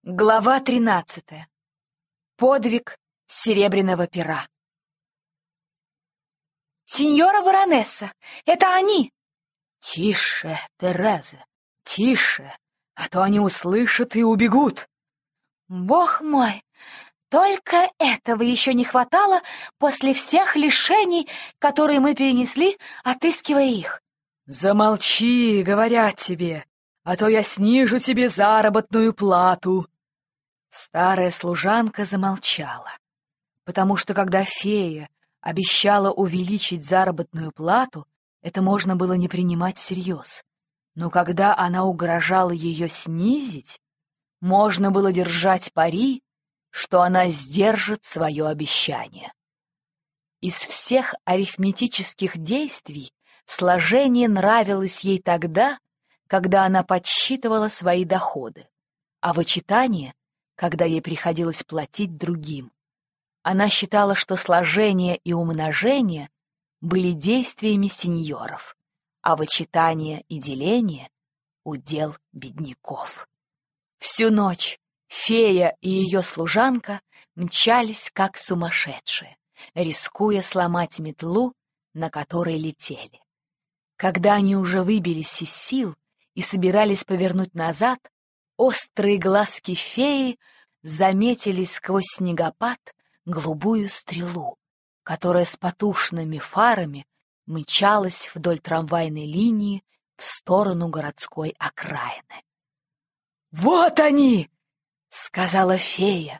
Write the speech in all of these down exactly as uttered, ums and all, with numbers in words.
Глава тринадцатая. Подвиг серебряного пера. «Синьора баронесса, это они!» «Тише, Тереза, тише, а то они услышат и убегут!» «Бог мой, только этого еще не хватало после всех лишений, которые мы перенесли, отыскивая их!» «Замолчи, говорят тебе, а то я снижу тебе заработную плату!» Старая служанка замолчала, потому что когда фея обещала увеличить заработную плату, это можно было не принимать всерьез. Но когда она угрожала ее снизить, можно было держать пари, что она сдержит свое обещание. Из всех арифметических действий сложение нравилось ей тогда, когда она подсчитывала свои доходы, а вычитание — когда ей приходилось платить другим. Она считала, что сложение и умножение были действиями сеньоров, а вычитание и деление — удел бедняков. Всю ночь фея и ее служанка мчались как сумасшедшие, рискуя сломать метлу, на которой летели. Когда они уже выбились из сил и собирались повернуть назад, острые глазки феи заметили сквозь снегопад голубую стрелу, которая с потушенными фарами мчалась вдоль трамвайной линии в сторону городской окраины. «Вот они!» — сказала фея.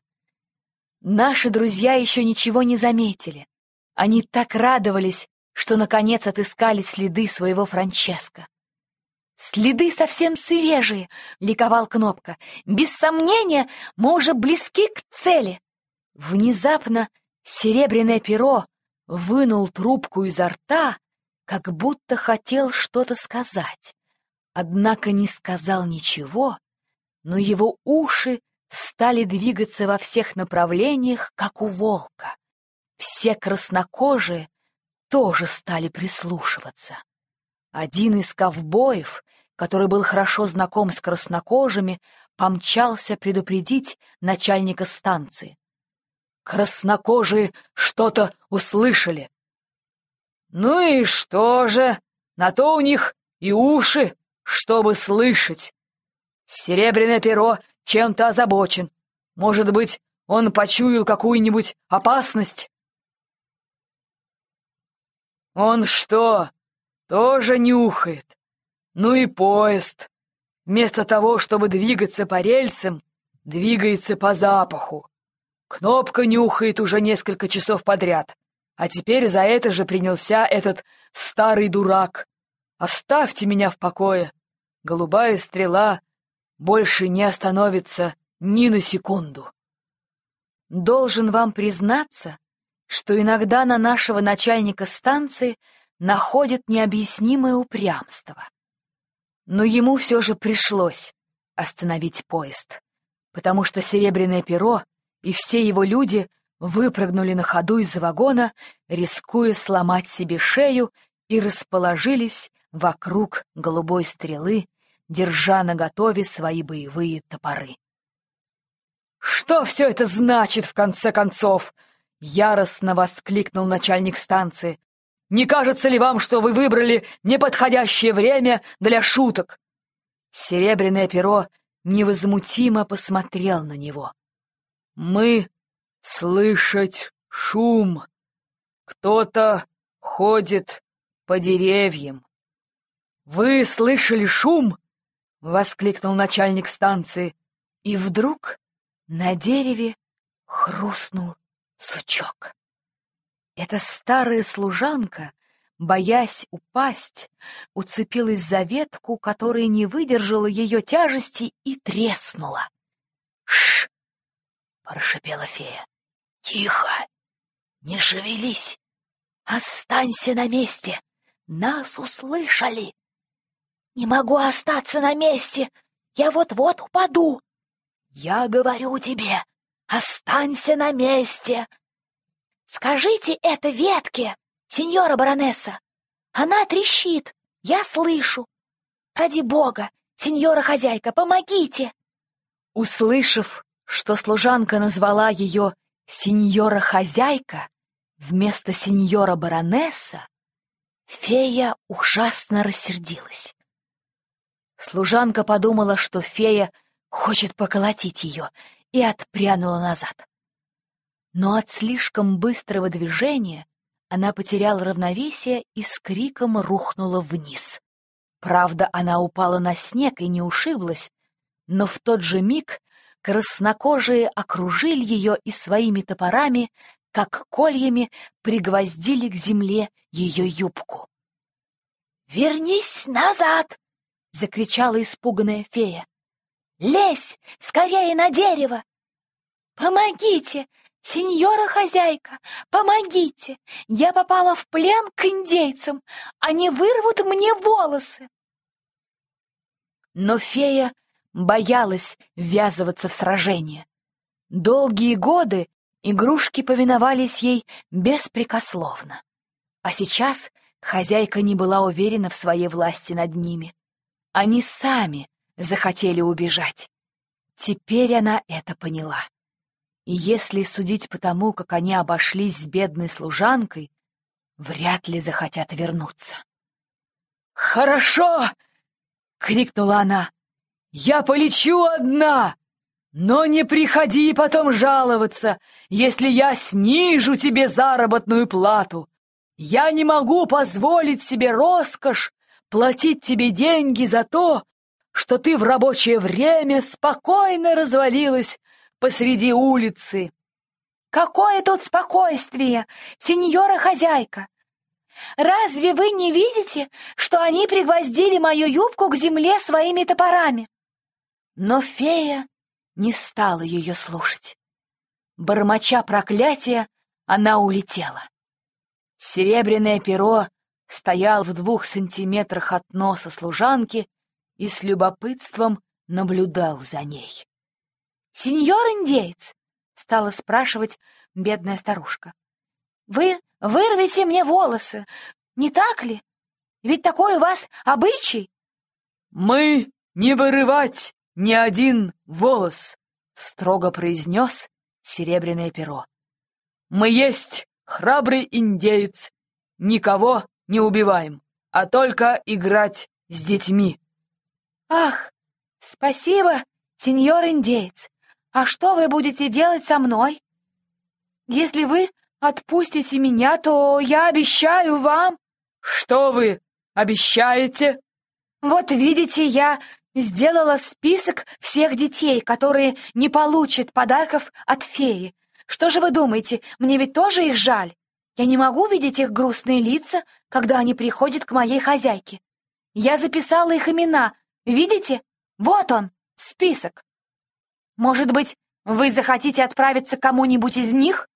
Наши друзья еще ничего не заметили. Они так радовались, что наконец отыскали следы своего Франческо. «Следы совсем свежие!» — ликовал Кнопка. «Без сомнения, мы уже близки к цели!» Внезапно серебряное перо вынул трубку изо рта, как будто хотел что-то сказать. Однако не сказал ничего, но его уши стали двигаться во всех направлениях, как у волка. Все краснокожие тоже стали прислушиваться. Один из ковбоев, который был хорошо знаком с краснокожими, помчался предупредить начальника станции. Краснокожие что-то услышали. «Ну и что же? На то у них и уши, чтобы слышать. Серебряное перо чем-то озабочен. Может быть, он почуял какую-нибудь опасность?» «Он что, тоже нюхает? Ну и поезд. Вместо того, чтобы двигаться по рельсам, двигается по запаху. Кнопка нюхает уже несколько часов подряд, а теперь за это же принялся этот старый дурак. Оставьте меня в покое. Голубая стрела больше не остановится ни на секунду». Должен вам признаться, что иногда на нашего начальника станции находят необъяснимое упрямство. Но ему все же пришлось остановить поезд, потому что серебряное перо и все его люди выпрыгнули на ходу из вагона, рискуя сломать себе шею, и расположились вокруг голубой стрелы, держа наготове свои боевые топоры. «Что все это значит, в конце концов?» — яростно воскликнул начальник станции. «Не кажется ли вам, что вы выбрали неподходящее время для шуток?» Серебряное перо невозмутимо посмотрел на него. «Мы слышать шум. Кто-то ходит по деревьям». «Вы слышали шум?» — воскликнул начальник станции. И вдруг на дереве хрустнул сучок. Эта старая служанка, боясь упасть, уцепилась за ветку, которая не выдержала ее тяжести, и треснула. «Ш-ш!» — прошипела фея. «Тихо! Не шевелись! Останься на месте! Нас услышали!» «Не могу остаться на месте! Я вот-вот упаду!» «Я говорю тебе, останься на месте!» «Скажите это ветке, сеньора баронесса! Она трещит, я слышу! Ради бога, сеньора хозяйка, помогите!» Услышав, что служанка назвала ее сеньора-хозяйка вместо сеньора-баронесса, фея ужасно рассердилась. Служанка подумала, что фея хочет поколотить ее, и отпрянула назад. Но от слишком быстрого движения она потеряла равновесие и с криком рухнула вниз. Правда, она упала на снег и не ушиблась, но в тот же миг краснокожие окружили ее и своими топорами, как кольями, пригвоздили к земле ее юбку. «Вернись назад!» — закричала испуганная фея. «Лезь скорее на дерево!» «Помогите, сеньора-хозяйка, помогите! Я попала в плен к индейцам, они вырвут мне волосы!» Но фея боялась ввязываться в сражение. Долгие годы игрушки повиновались ей беспрекословно. А сейчас хозяйка не была уверена в своей власти над ними. Они сами захотели убежать. Теперь она это поняла. И если судить по тому, как они обошлись с бедной служанкой, вряд ли захотят вернуться. «Хорошо!» — крикнула она. «Я полечу одна, но не приходи потом жаловаться, если я снижу тебе заработную плату. Я не могу позволить себе роскошь платить тебе деньги за то, что ты в рабочее время спокойно развалилась посреди улицы». «Какое тут спокойствие, сеньора-хозяйка! Разве вы не видите, что они пригвоздили мою юбку к земле своими топорами?» Но фея не стала ее слушать. Бормоча проклятия, она улетела. Серебряное перо стоял в двух сантиметрах от носа служанки и с любопытством наблюдал за ней. «Сеньор-индеец», — стала спрашивать бедная старушка, — «вы вырвете мне волосы, не так ли? Ведь такой у вас обычай». «Мы не вырывать ни один волос», — строго произнес серебряное перо. «Мы есть храбрый индеец, никого не убиваем, а только играть с детьми». «Ах, спасибо, сеньор-индеец. А что вы будете делать со мной? Если вы отпустите меня, то я обещаю вам...» «Что вы обещаете?» «Вот видите, я сделала список всех детей, которые не получат подарков от феи. Что же вы думаете, мне ведь тоже их жаль? Я не могу видеть их грустные лица, когда они приходят к моей хозяйке. Я записала их имена. Видите? Вот он, список. Может быть, вы захотите отправиться к кому-нибудь из них?»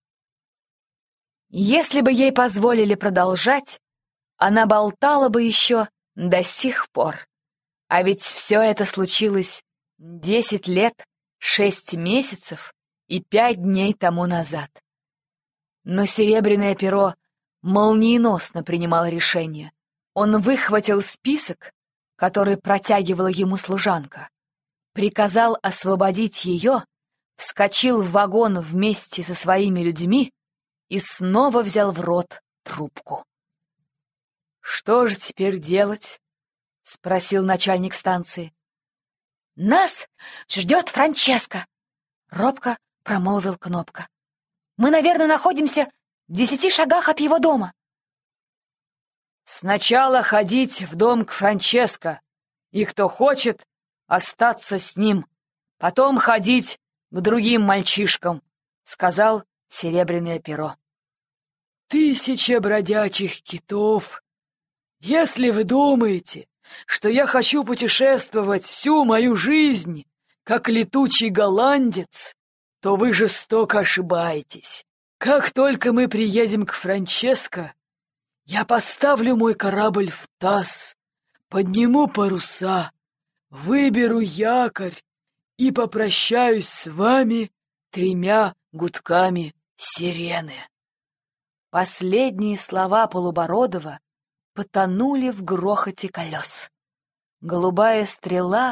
Если бы ей позволили продолжать, она болтала бы еще до сих пор. А ведь все это случилось десять лет, шесть месяцев и пять дней тому назад. Но серебряное перо молниеносно принимало решение. Он выхватил список, который протягивала ему служанка, приказал освободить ее, вскочил в вагон вместе со своими людьми и снова взял в рот трубку. «Что же теперь делать?» — спросил начальник станции. «Нас ждет Франческо», — робко промолвил Кнопка. «Мы, наверное, находимся в десяти шагах от его дома». «Сначала ходить в дом к Франческо, и кто хочет, остаться с ним, потом ходить к другим мальчишкам», — сказал серебряное перо. «Тысяча бродячих китов! Если вы думаете, что я хочу путешествовать всю мою жизнь, как летучий голландец, то вы жестоко ошибаетесь. Как только мы приедем к Франческо, я поставлю мой корабль в таз, подниму паруса, выберу якорь и попрощаюсь с вами тремя гудками сирены». Последние слова Полубородова потонули в грохоте колес. Голубая стрела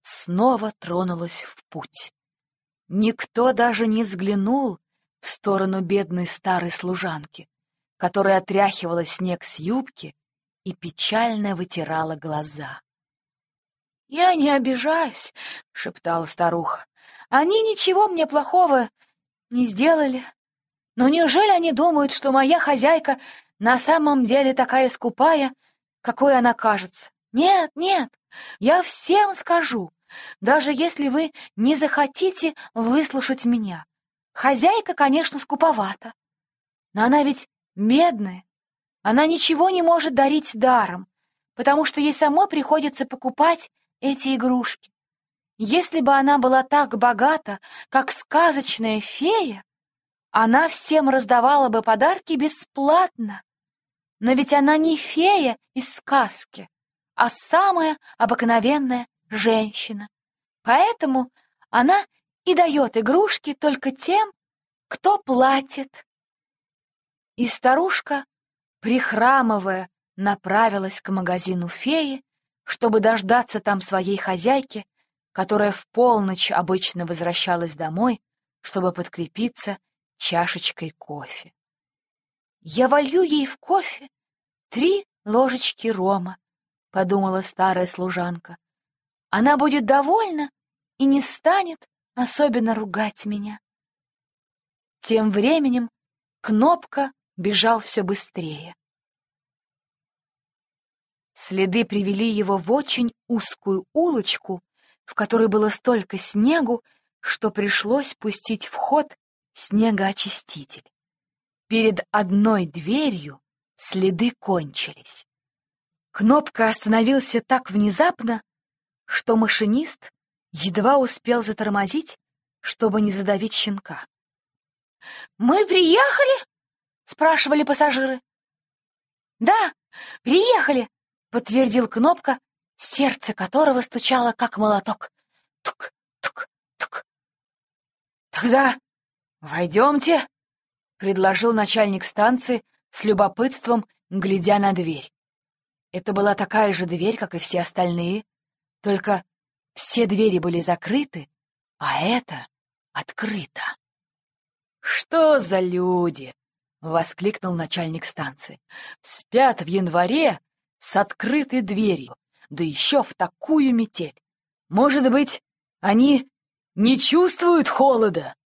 снова тронулась в путь. Никто даже не взглянул в сторону бедной старой служанки, которая отряхивала снег с юбки и печально вытирала глаза. «Я не обижаюсь», — шептала старуха. «Они ничего мне плохого не сделали. Но неужели они думают, что моя хозяйка на самом деле такая скупая, какой она кажется? Нет, нет, я всем скажу, даже если вы не захотите выслушать меня. Хозяйка, конечно, скуповата, но она ведь бедная. Она ничего не может дарить даром, потому что ей самой приходится покупать эти игрушки. Если бы она была так богата, как сказочная фея, она всем раздавала бы подарки бесплатно. Но ведь она не фея из сказки, а самая обыкновенная женщина. Поэтому она и дает игрушки только тем, кто платит». И старушка, прихрамывая, направилась к магазину феи, чтобы дождаться там своей хозяйки, которая в полночь обычно возвращалась домой, чтобы подкрепиться чашечкой кофе. «Я волью ей в кофе три ложечки рома», — подумала старая служанка. «Она будет довольна и не станет особенно ругать меня». Тем временем Кнопка бежал все быстрее. Следы привели его в очень узкую улочку, в которой было столько снегу, что пришлось пустить в ход снегоочиститель. Перед одной дверью следы кончились. Кнопка остановился так внезапно, что машинист едва успел затормозить, чтобы не задавить щенка. «Мы приехали?» — спрашивали пассажиры. «Да, приехали», — подтвердил Кнопка, сердце которого стучало, как молоток. Тук-тук-тук. «Тогда войдемте», — предложил начальник станции с любопытством, глядя на дверь. Это была такая же дверь, как и все остальные, только все двери были закрыты, а эта открыта. «Что за люди?» — воскликнул начальник станции. «Спят в январе с открытой дверью, да еще в такую метель. Может быть, они не чувствуют холода?»